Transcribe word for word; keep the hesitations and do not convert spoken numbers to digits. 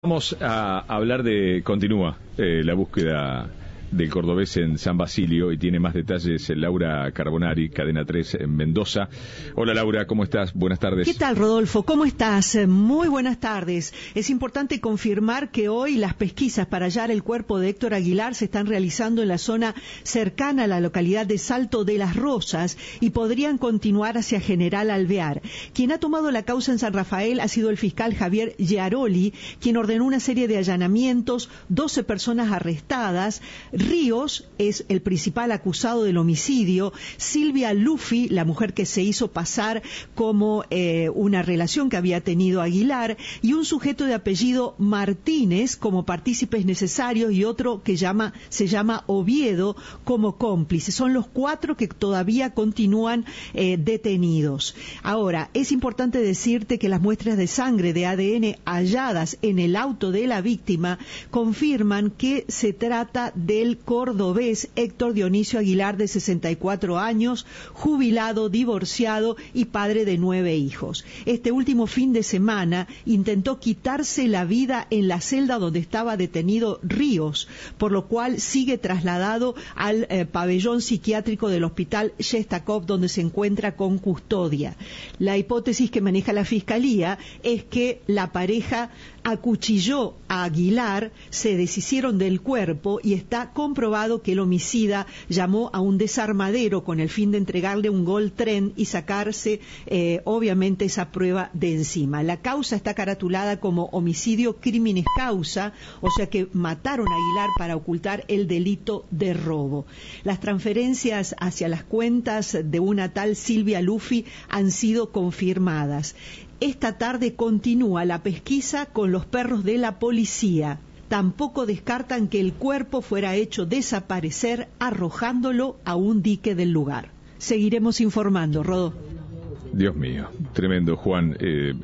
Vamos a hablar de, continúa eh, la búsqueda del cordobés en San Basilio y tiene más detalles Laura Carbonari, Cadena tres en Mendoza. Hola Laura, ¿cómo estás? Buenas tardes. ¿Qué tal, Rodolfo? ¿Cómo estás? Muy buenas tardes. Es importante confirmar que hoy las pesquisas para hallar el cuerpo de Héctor Aguilar se están realizando en la zona cercana a la localidad de Salto de las Rosas y podrían continuar hacia General Alvear. Quien ha tomado la causa en San Rafael ha sido el fiscal Javier Giaroli, quien ordenó una serie de allanamientos, doce personas arrestadas. Ríos es el principal acusado del homicidio. Silvia Luffy, la mujer que se hizo pasar como eh, una relación que había tenido Aguilar, y un sujeto de apellido Martínez como partícipes necesarios y otro que llama, se llama Oviedo como cómplice. Son los cuatro que todavía continúan eh, detenidos. Ahora, es importante decirte que las muestras de sangre de A D N halladas en el auto de la víctima confirman que se trata del cordobés Héctor Dionisio Aguilar, de sesenta y cuatro años, jubilado, divorciado y padre de nueve hijos. Este último fin de semana intentó quitarse la vida en la celda donde estaba detenido Ríos, por lo cual sigue trasladado al eh, pabellón psiquiátrico del hospital Shestakov, donde se encuentra con custodia. La hipótesis que maneja la Fiscalía es que la pareja acuchilló a Aguilar, se deshicieron del cuerpo y está comprobado que el homicida llamó a un desarmadero con el fin de entregarle un Gol Tren y sacarse eh, obviamente esa prueba de encima. La causa está caratulada como homicidio crímenes causa, o sea que mataron a Aguilar para ocultar el delito de robo. Las transferencias hacia las cuentas de una tal Silvia Luffy han sido confirmadas. Esta tarde continúa la pesquisa con los perros de la policía. Tampoco descartan que el cuerpo fuera hecho desaparecer arrojándolo a un dique del lugar. Seguiremos informando, Rodó. Dios mío, tremendo, Juan. Eh...